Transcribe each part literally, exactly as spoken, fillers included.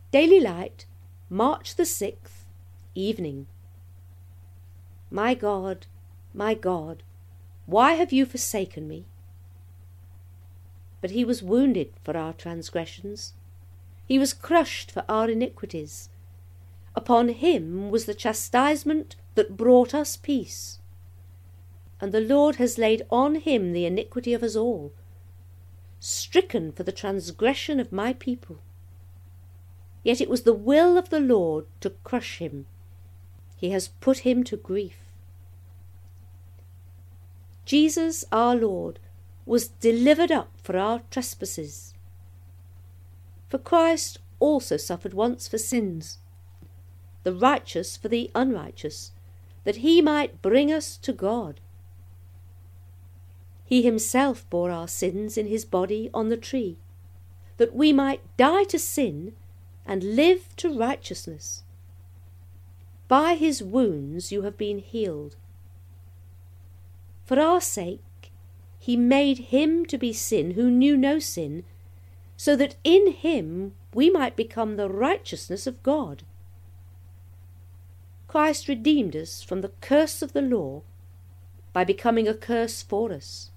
Daily Light, March the sixth, evening. My God, my God, why have you forsaken me? But he was wounded for our transgressions, he was crushed for our iniquities. Upon him was the chastisement that brought us peace. And the Lord has laid on him the iniquity of us all, stricken for the transgression of my people. Yet it was the will of the Lord to crush him. He has put him to grief. Jesus our Lord was delivered up for our trespasses. For Christ also suffered once for sins, the righteous for the unrighteous, that he might bring us to God. He himself bore our sins in his body on the tree, that we might die to sin and live to righteousness. By his wounds you have been healed. For our sake he made him to be sin who knew no sin, so that in him we might become the righteousness of God. Christ redeemed us from the curse of the law by becoming a curse for us.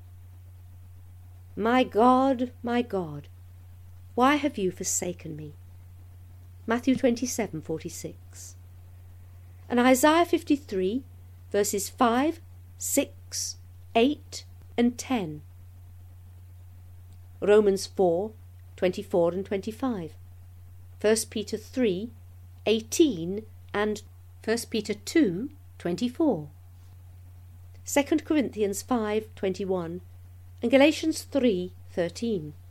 My God, my God, why have you forsaken me? Matthew twenty-seven forty-six. And Isaiah fifty-three, verses five, six, eight, and ten. Romans four, twenty-four and twenty-five. First Peter three, eighteen, and First Peter two, twenty-four. Second Corinthians five, twenty-one, and Galatians three, thirteen.